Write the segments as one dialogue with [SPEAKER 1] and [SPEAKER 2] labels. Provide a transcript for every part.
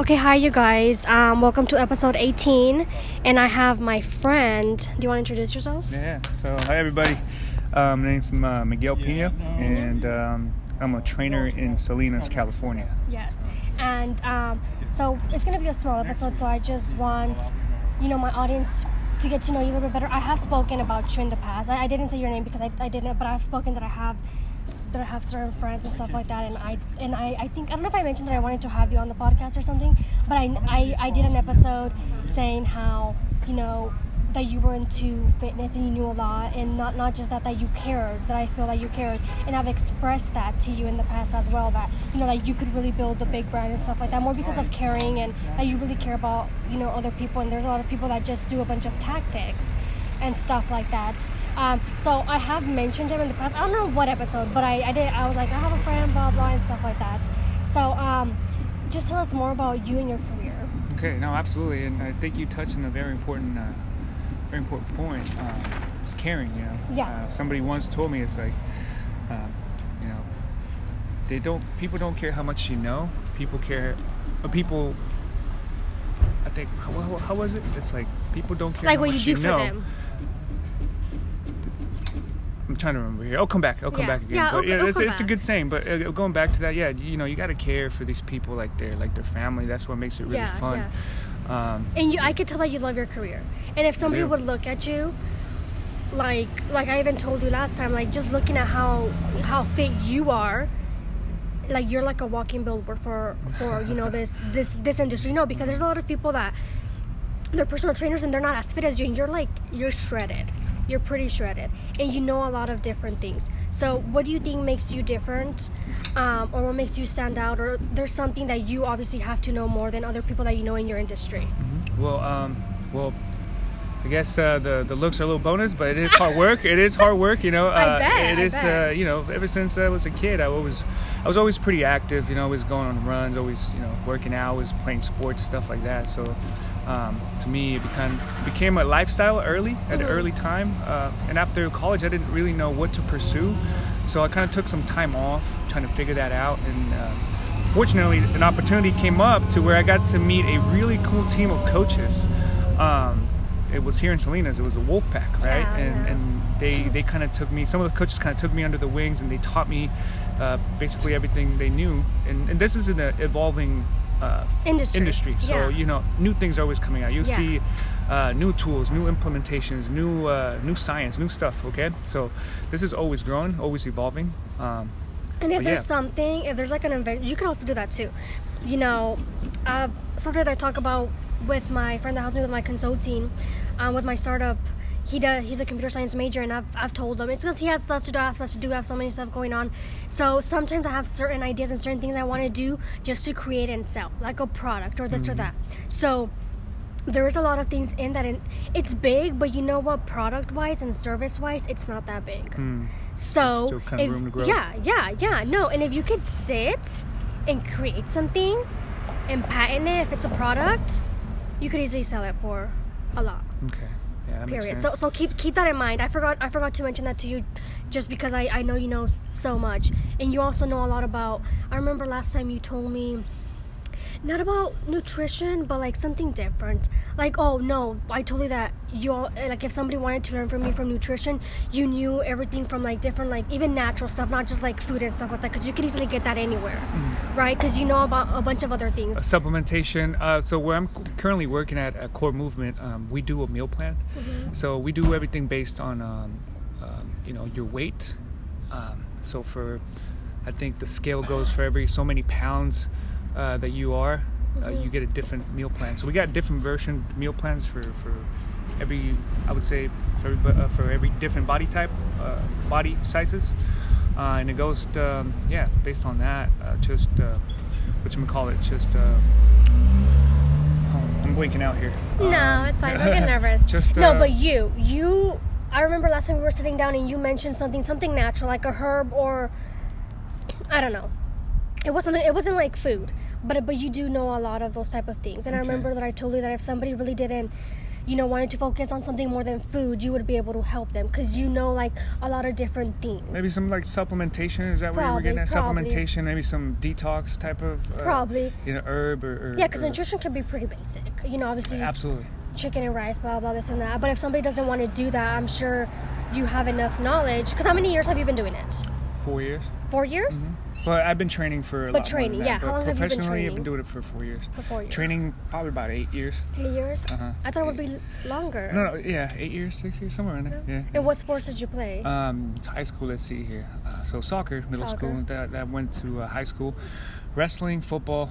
[SPEAKER 1] Okay, hi you guys. Welcome to episode 18, and I have my friend. Do you want to introduce yourself?
[SPEAKER 2] Yeah. So, hi everybody. My name's Miguel Pena, and I'm a trainer in Salinas, California.
[SPEAKER 1] Yes. And so it's gonna be a small episode. So I just want, my audience to get to know you a little bit better. I have spoken about you in the past. I didn't say your name because I didn't, but I've spoken that I have certain friends and stuff like that, and I think, I don't know if I mentioned that I wanted to have you on the podcast or something, but I did an episode saying how, that you were into fitness and you knew a lot, and not just that you cared, that I feel that you cared, and I've expressed that to you in the past as well, that, that you could really build a big brand and stuff like that, more because of caring, and that you really care about, other people, and there's a lot of people that just do a bunch of tactics and stuff like that. So I have mentioned him in the past. I don't know what episode, but I did. I was like, I have a friend, blah blah, and stuff like that. So just tell us more about you and your career.
[SPEAKER 2] Okay, no, absolutely, and I think you touched on a very important point. It's caring.
[SPEAKER 1] Yeah.
[SPEAKER 2] Somebody once told me it's like, people don't care how much you know. People care. People. I think how was it? It's like people don't care
[SPEAKER 1] like
[SPEAKER 2] how
[SPEAKER 1] what
[SPEAKER 2] much
[SPEAKER 1] you do
[SPEAKER 2] know.
[SPEAKER 1] for them.
[SPEAKER 2] I'm trying to remember here. I'll come back again.
[SPEAKER 1] Yeah,
[SPEAKER 2] But
[SPEAKER 1] okay,
[SPEAKER 2] it's a good saying. But going back to that, you got to care for these people like their family. That's what makes it really fun.
[SPEAKER 1] Yeah. And I could tell that you love your career. And if somebody would look at you, like I even told you last time, like just looking at how fit you are, like you're like a walking billboard for this industry. Because there's a lot of people that they're personal trainers and they're not as fit as you, and you're shredded. You're pretty shredded, and you know a lot of different things. So what do you think makes you different, or what makes you stand out, or there's something that you obviously have to know more than other people that you know in your industry?
[SPEAKER 2] Mm-hmm. Well, I guess the looks are a little bonus, but it is hard work. It is hard work,
[SPEAKER 1] I bet.
[SPEAKER 2] It is, ever since I was a kid, I was always pretty active, always going on runs, always, working out, always playing sports, stuff like that. So to me, it became a lifestyle at an early time. And after college, I didn't really know what to pursue. So I kind of took some time off trying to figure that out. And fortunately, an opportunity came up to where I got to meet a really cool team of coaches. It was here in Salinas. It was a Wolfpack, right? And they kind of took me. Some of the coaches kind of took me under the wings, and they taught me basically everything they knew. And this is an evolving industry. So new things are always coming out. You'll see new tools, new implementations, new science, new stuff. Okay, so this is always growing, always evolving.
[SPEAKER 1] And if there's something, if there's like an event, you can also do that too. Sometimes I talk about with my friend that helps me with my consulting, with my startup. He's a computer science major, and I've told him it's because he has stuff to do, I have so many stuff going on. So sometimes I have certain ideas and certain things I want to do just to create and sell, like a product or this or that. So there is a lot of things in that, and it's big, but you know what, product wise and service wise, it's not that big. So
[SPEAKER 2] still kind of room to grow.
[SPEAKER 1] And if you could sit and create something and patent it, if it's a product, you could easily sell it for a lot.
[SPEAKER 2] Okay. Yeah, that
[SPEAKER 1] period.
[SPEAKER 2] Makes sense.
[SPEAKER 1] So keep that in mind. I forgot to mention that to you, just because I know you know so much, and you also know a lot about. I remember last time you told me, not about nutrition, but like something different. Like, oh no, I told you that if somebody wanted to learn from me from nutrition, you knew everything from like different, like even natural stuff, not just like food and stuff like that, because you could easily get that anywhere, right? Because you know about a bunch of other things.
[SPEAKER 2] Supplementation. So where I'm currently working at Core Movement, we do a meal plan. So we do everything based on, your weight. So I think the scale goes for every so many pounds that you are, you get a different meal plan. So we got different version meal plans for every, I would say, for every different body type, body sizes, and it goes based on that. I'm blinking out here.
[SPEAKER 1] No, it's fine. Don't get nervous. But you. I remember last time we were sitting down and you mentioned something natural, like a herb, or I don't know. It wasn't like food, but you do know a lot of those type of things. And I remember that I told you that if somebody really didn't wanted to focus on something more than food, you would be able to help them because like a lot of different things.
[SPEAKER 2] Maybe some like supplementation. Is that what you were getting at? Supplementation, maybe some detox type of
[SPEAKER 1] probably
[SPEAKER 2] herb or
[SPEAKER 1] yeah, because nutrition can be pretty basic. Obviously
[SPEAKER 2] absolutely
[SPEAKER 1] chicken and rice, blah blah, this and that. But if somebody doesn't want to do that, I'm sure you have enough knowledge. Because how many years have you been doing it?
[SPEAKER 2] 4 years.
[SPEAKER 1] 4 years?
[SPEAKER 2] Mm-hmm. But I've been training for a lot
[SPEAKER 1] training,
[SPEAKER 2] more than that.
[SPEAKER 1] How long have you been training?
[SPEAKER 2] Professionally, I've been doing it for 4 years.
[SPEAKER 1] For 4 years.
[SPEAKER 2] Training probably about 8 years.
[SPEAKER 1] 8 years?
[SPEAKER 2] Uh-huh.
[SPEAKER 1] I thought it would be longer.
[SPEAKER 2] No, yeah, 8 years, 6 years, somewhere in there. Yeah.
[SPEAKER 1] And what sports did you play?
[SPEAKER 2] It's high school. Let's see here. So soccer, middle school. That went to high school. Wrestling, football,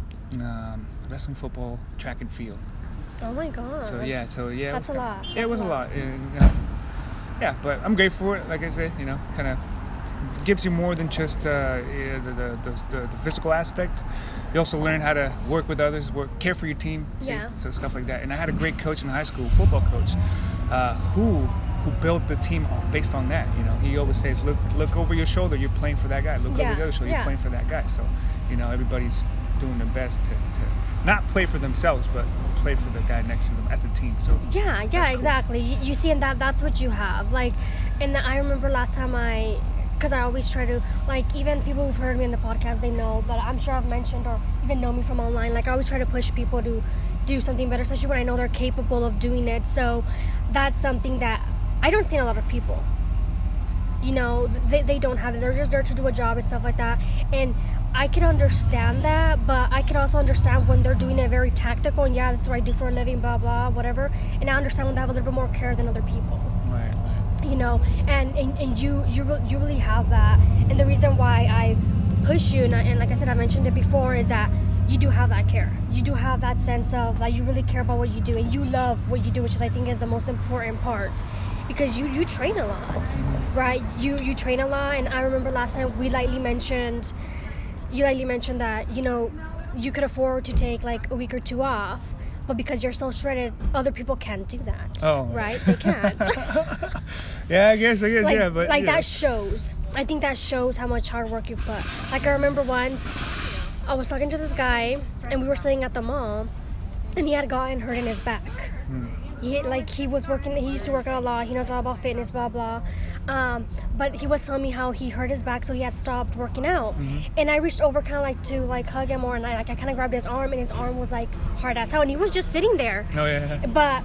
[SPEAKER 2] track and field.
[SPEAKER 1] Oh my god.
[SPEAKER 2] So yeah.
[SPEAKER 1] That's a lot.
[SPEAKER 2] Yeah, it was a lot. Yeah, but I'm grateful for it. Like I said, kind of gives you more than just the physical aspect. You also learn how to work with others, care for your team. So stuff like that. And I had a great coach in high school, football coach, who built the team based on that. He always says, look over your shoulder, you're playing for that guy. Look over the other shoulder, you're playing for that guy. So everybody's doing their best to not play for themselves, but play for the guy next to them as a team. So
[SPEAKER 1] yeah, cool. Exactly. You see, and that's what you have. Like, and I remember last time because I always try to, like, even people who've heard me in the podcast, they know that I'm sure I've mentioned or even know me from online. Like, I always try to push people to do something better, especially when I know they're capable of doing it. So that's something that I don't see in a lot of people. They don't have it. They're just there to do a job and stuff like that. And I can understand that, but I can also understand when they're doing it very tactical and this is what I do for a living, blah, blah, whatever. And I understand when they have a little bit more care than other people.
[SPEAKER 2] Right.
[SPEAKER 1] And you really have that. And the reason why I push you, and like I said, I mentioned it before, is that you do have that care. You do have that sense of that you really care about what you do and you love what you do, which I think is the most important part. Because you train a lot, right? You train a lot, and I remember last time you lightly mentioned that, you could afford to take like a week or two off, but because you're so shredded, other people can't do that.
[SPEAKER 2] Oh.
[SPEAKER 1] Right? They can't.
[SPEAKER 2] Yeah, I guess, yeah. But
[SPEAKER 1] that shows. I think that shows how much hard work you've put. Like, I remember once I was talking to this guy, and we were sitting at the mall, and he had gotten hurt in his back. He was working. He used to work out a lot. He knows a lot about fitness, blah blah. But he was telling me how he hurt his back, so he had stopped working out. And I reached over, kind of to hug him, or and I kind of grabbed his arm, and his arm was hard as hell, and he was just sitting there.
[SPEAKER 2] Oh yeah.
[SPEAKER 1] But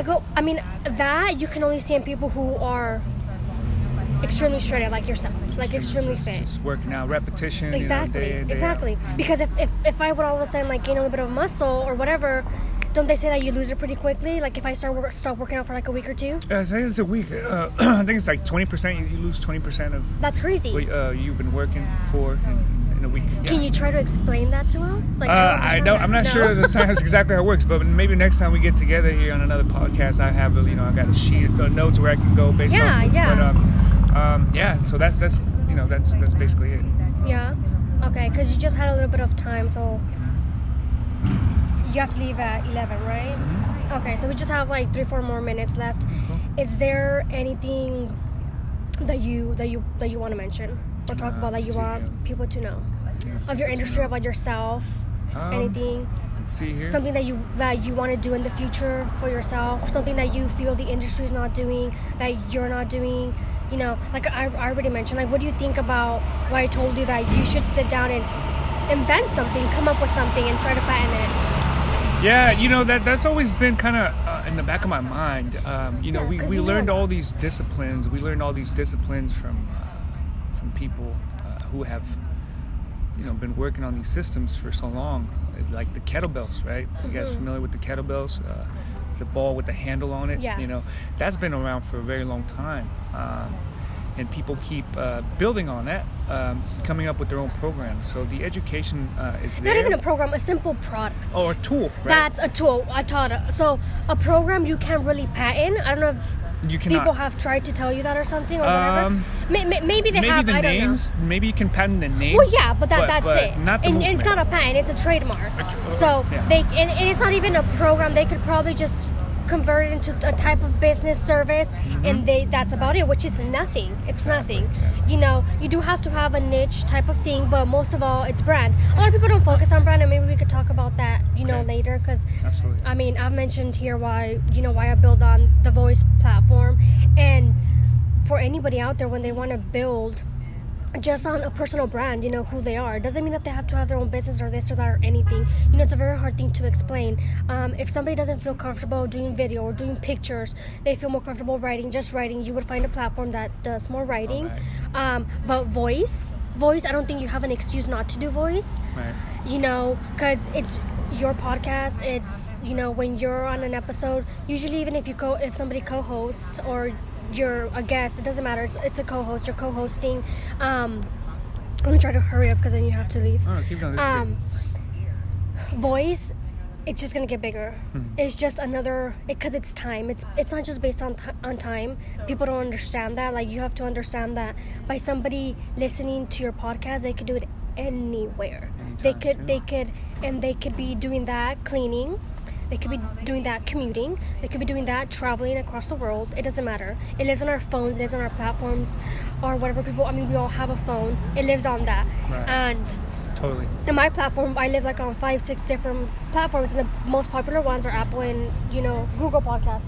[SPEAKER 1] that you can only see in people who are extremely shredded, like yourself, extremely fit.
[SPEAKER 2] Just working out, repetition.
[SPEAKER 1] Exactly,
[SPEAKER 2] day in, day
[SPEAKER 1] exactly.
[SPEAKER 2] out.
[SPEAKER 1] Because if I would all of a sudden gain a little bit of muscle or whatever. Don't they say that you lose it pretty quickly? Like, if I stop working out for a week or two?
[SPEAKER 2] I think it's a week. I think it's 20%. You lose 20% of.
[SPEAKER 1] That's crazy.
[SPEAKER 2] What you've been working for in a week. Yeah.
[SPEAKER 1] Can you try to explain that to us?
[SPEAKER 2] I'm not sure that's exactly how it works, but maybe next time we get together here on another podcast, I have I got a sheet of notes where I can go based off of.
[SPEAKER 1] Yeah.
[SPEAKER 2] But so that's basically it.
[SPEAKER 1] Yeah. Okay, because you just had a little bit of time, so. You have to leave at 11, right?
[SPEAKER 2] Mm-hmm.
[SPEAKER 1] Okay, so we just have 3-4 more minutes left.
[SPEAKER 2] Cool.
[SPEAKER 1] Is there anything that you want to mention or talk about that you want people to know of your industry, about yourself? Anything?
[SPEAKER 2] Let's see here.
[SPEAKER 1] Something that you want to do in the future for yourself? Something that you feel the industry is not doing, that you're not doing? I already mentioned. What do you think about what I told you, that you should sit down and invent something, come up with something, and try to patent it?
[SPEAKER 2] Yeah, that's always been kind of in the back of my mind. We learned all these disciplines. We learned all these disciplines from people who have, been working on these systems for so long. Like the kettlebells, right? You guys familiar with the kettlebells? The ball with the handle on it.
[SPEAKER 1] Yeah.
[SPEAKER 2] That's been around for a very long time. And people keep building on that, coming up with their own programs. So the education is there.
[SPEAKER 1] Not even a program, a simple product.
[SPEAKER 2] Oh, a tool, right?
[SPEAKER 1] That's a tool. I taught it. So a program you can't really patent. I don't know if people have tried to tell you that or something or whatever. Maybe they have. I don't know.
[SPEAKER 2] Maybe you can patent the names.
[SPEAKER 1] Well, yeah, but that's it.
[SPEAKER 2] Not the movement.
[SPEAKER 1] It's not a patent. It's a trademark. So and it's not even a program. They could probably just convert it into a type of business service, and that's about it, which is nothing. It's nothing.
[SPEAKER 2] Exactly.
[SPEAKER 1] You know, you do have to have a niche type of thing, but most of all, it's brand. A lot of people don't focus on brand, and maybe we could talk about that, later, because
[SPEAKER 2] Absolutely.
[SPEAKER 1] I mean, I've mentioned here why I build on the Voice platform, and for anybody out there, when they want to build just on a personal brand, who they are. It doesn't mean that they have to have their own business or this or that or anything. It's a very hard thing to explain. If somebody doesn't feel comfortable doing video or doing pictures, they feel more comfortable writing, you would find a platform that does more writing.
[SPEAKER 2] Right.
[SPEAKER 1] But voice, I don't think you have an excuse not to do voice.
[SPEAKER 2] Right.
[SPEAKER 1] Because it's your podcast. It's, when you're on an episode, usually even if somebody co-hosts or you're a guest, it doesn't matter, it's a co-host, you're co-hosting. Let me try to hurry up because then you have to leave.
[SPEAKER 2] Oh, keep going. This is good.
[SPEAKER 1] Voice, it's just gonna get bigger. It's just another, because it's time. It's not just based on time. People don't understand that. Like, you have to understand that by somebody listening to your podcast, they could do it anywhere.
[SPEAKER 2] Anytime,
[SPEAKER 1] They could be doing that cleaning. They could be doing that commuting. They could be doing that traveling across the world. It doesn't matter. It lives on our phones. It lives on our platforms, or whatever we all have a phone. It lives on that.
[SPEAKER 2] Right.
[SPEAKER 1] And
[SPEAKER 2] Totally.
[SPEAKER 1] in my platform, I live like on 5-6 different platforms, and the most popular ones are Apple and Google Podcasts.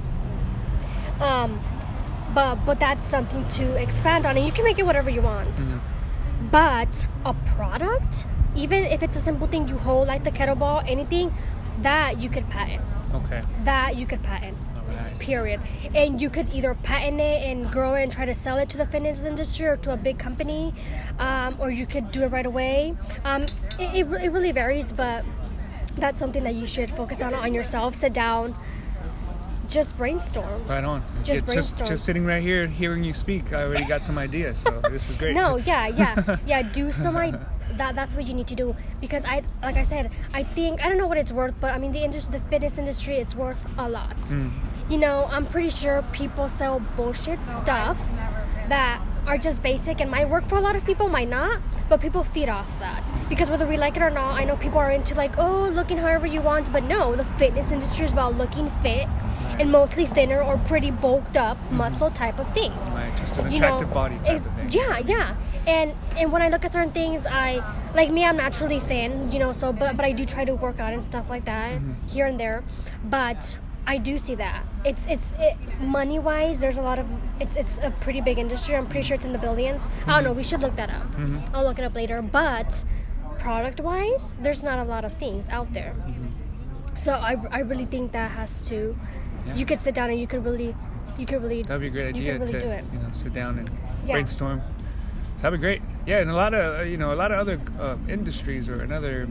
[SPEAKER 1] But that's something to expand on, and you can make it whatever you want. But a product, even if it's a simple thing you hold, like the kettlebell, anything, that you could patent.
[SPEAKER 2] Okay.
[SPEAKER 1] That you could patent.
[SPEAKER 2] All right.
[SPEAKER 1] Period. And you could either patent it and grow it and try to sell it to the fitness industry or to a big company, or you could do it right away. It really varies, but that's something that you should focus on yourself. Sit down, just brainstorm.
[SPEAKER 2] Right on.
[SPEAKER 1] Just brainstorm.
[SPEAKER 2] Just sitting right here hearing you speak, I already got some ideas, so this is great.
[SPEAKER 1] No, yeah. Do some that's what you need to do, because I don't know what it's worth, but I mean the fitness industry, it's worth a lot. I'm pretty sure people sell bullshit stuff that are just basic and might work for a lot of people, might not, but people feed off that, because whether we like it or not, I know people are into looking however you want, but no, the fitness industry is about looking fit and mostly thinner or pretty bulked up muscle type of thing.
[SPEAKER 2] Right, just an attractive body type of thing.
[SPEAKER 1] Yeah. And when I look at certain things, I'm naturally thin, but I do try to work out and stuff like that here and there. But I do see that it's money wise, there's a lot of it's a pretty big industry. I'm pretty sure it's in the billions. I don't know. We should look that up. I'll look it up later. But product wise, there's not a lot of things out there. So I really think that has to.
[SPEAKER 2] Yeah.
[SPEAKER 1] You could sit down and you could really.
[SPEAKER 2] That'd be a great idea
[SPEAKER 1] you could really
[SPEAKER 2] to
[SPEAKER 1] do it.
[SPEAKER 2] Sit down and brainstorm. So that'd be great. Yeah, and a lot of other industries a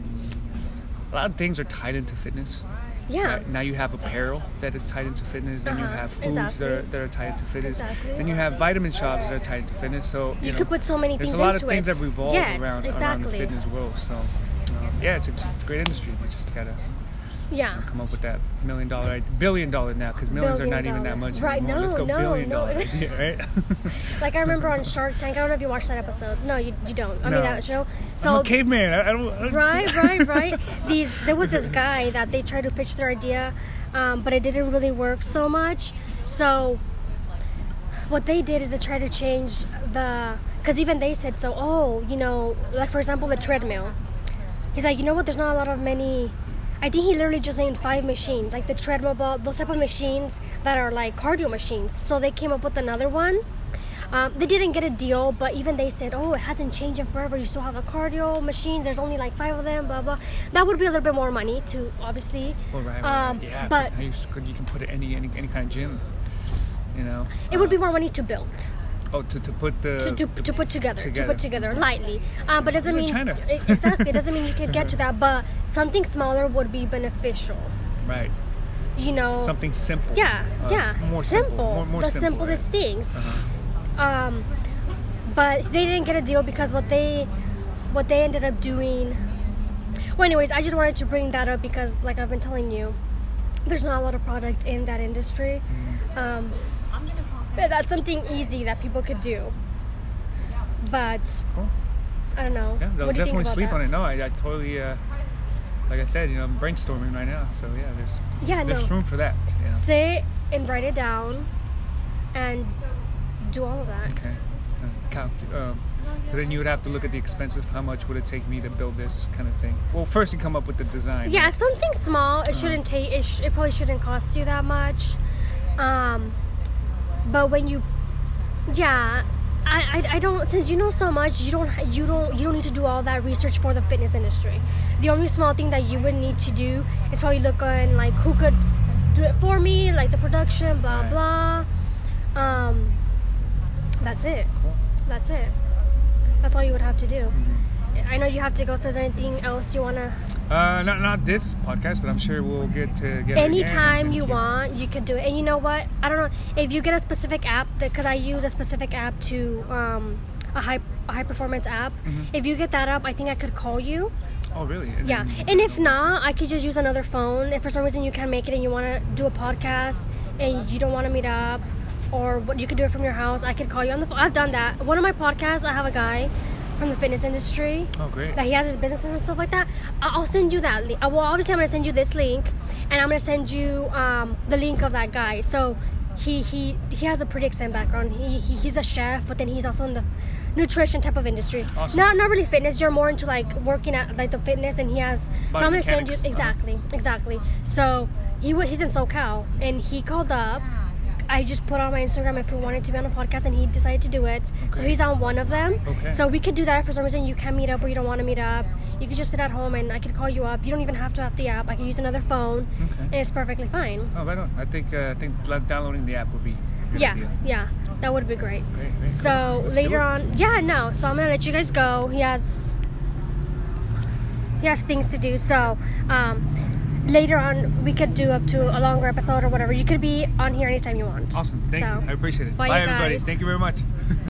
[SPEAKER 2] lot of things are tied into fitness.
[SPEAKER 1] Yeah.
[SPEAKER 2] Right? Now you have apparel that is tied into fitness. Then you have foods that are tied into fitness.
[SPEAKER 1] Exactly.
[SPEAKER 2] Then you have vitamin shops that are tied into fitness. So
[SPEAKER 1] you could put so many things
[SPEAKER 2] into it. There's a lot of
[SPEAKER 1] into
[SPEAKER 2] things that revolve around the fitness world. So it's a great industry. You just gotta come up with that $1 million, $1 billion now, because millions are not even that much anymore. Let's go $1 billion. Right?
[SPEAKER 1] Like I remember on Shark Tank. I don't know if you watched that episode. No, you don't. I mean that show. So
[SPEAKER 2] I'm a caveman. I don't.
[SPEAKER 1] Right. There was this guy that they tried to pitch their idea, but it didn't really work so much. So what they did is they tried to change because even they said so. Like for example, the treadmill. He's like, there's not a lot of many. I think he literally just named 5 machines, like the treadmill, those type of machines that are like cardio machines. So they came up with another one. They didn't get a deal, but even they said, it hasn't changed in forever. You still have the cardio machines. There's only like 5 of them, blah, blah. That would be a little bit more money to, obviously.
[SPEAKER 2] Well, right. Yeah, but you can put it any kind of gym, It
[SPEAKER 1] would be more money to build.
[SPEAKER 2] Oh, to put
[SPEAKER 1] to put together lightly, but doesn't mean
[SPEAKER 2] China.
[SPEAKER 1] Exactly. It doesn't mean you can get to that, but something smaller would be beneficial.
[SPEAKER 2] Right. Something simple.
[SPEAKER 1] Yeah.
[SPEAKER 2] More
[SPEAKER 1] simple.
[SPEAKER 2] More
[SPEAKER 1] the
[SPEAKER 2] simple,
[SPEAKER 1] simplest things.
[SPEAKER 2] Uh-huh.
[SPEAKER 1] But they didn't get a deal because what they ended up doing. Well, anyways, I just wanted to bring that up because, like I've been telling you, there's not a lot of product in that industry. But that's something easy that people could do. But
[SPEAKER 2] cool.
[SPEAKER 1] I don't know.
[SPEAKER 2] Yeah, they'll definitely sleep on it. No, I totally like I said, I'm brainstorming right now. So yeah, there's room for that.
[SPEAKER 1] Sit and write it down, and do all of that.
[SPEAKER 2] Okay. But then you would have to look at the expense of how much would it take me to build this kind of thing. Well, first you come up with the design.
[SPEAKER 1] Yeah, something small. It shouldn't take. It probably shouldn't cost you that much. But when you, I don't. Since you know so much, you don't need to do all that research for the fitness industry. The only small thing that you would need to do is probably look on like who could do it for me, like the production, blah blah. That's it.
[SPEAKER 2] Cool.
[SPEAKER 1] That's it. That's all you would have to do. Mm-hmm. I know you have to go, so is there anything else you want to...
[SPEAKER 2] Not this podcast, but I'm sure we'll get together
[SPEAKER 1] anytime you want, you can do it. And you know what? I don't know, if you get a specific app, because I use a specific app to, a high performance app. Mm-hmm. If you get that up, I think I could call you.
[SPEAKER 2] Oh, really?
[SPEAKER 1] Yeah. And if not, I could just use another phone. If for some reason you can't make it and you want to do a podcast and you don't want to meet up, or what, you could do it from your house. I could call you on the phone. I've done that. One of my podcasts, I have a guy from the fitness industry.
[SPEAKER 2] Oh, great.
[SPEAKER 1] That he has his businesses and stuff like that. I'll send you that link. Well, obviously, I'm going to send you this link, and I'm going to send you the link of that guy. So he has a pretty extensive background. He's a chef, but then he's also in the nutrition type of industry.
[SPEAKER 2] Awesome.
[SPEAKER 1] Not really fitness. You're more into like working at like the fitness, and he has. So I'm going to send you exactly. So he's in SoCal, and he called up. I just put on my Instagram if he wanted to be on a podcast, and he decided to do it. Okay. So he's on one of them.
[SPEAKER 2] Okay.
[SPEAKER 1] So we could do that if for some reason you can't meet up or you don't want to meet up. You could just sit at home and I could call you up. You don't even have to have the app. I could use another phone, and it's perfectly fine.
[SPEAKER 2] Oh, right on. I think downloading the app would be a good idea.
[SPEAKER 1] Yeah, that would be great.
[SPEAKER 2] Great.
[SPEAKER 1] So
[SPEAKER 2] cool.
[SPEAKER 1] later on, so I'm gonna let you guys go. He has things to do. So later on, we could do up to a longer episode or whatever. You could be on here anytime you want.
[SPEAKER 2] Awesome. Thank you. I appreciate it.
[SPEAKER 1] Bye
[SPEAKER 2] everybody.
[SPEAKER 1] guys.
[SPEAKER 2] Thank you very much.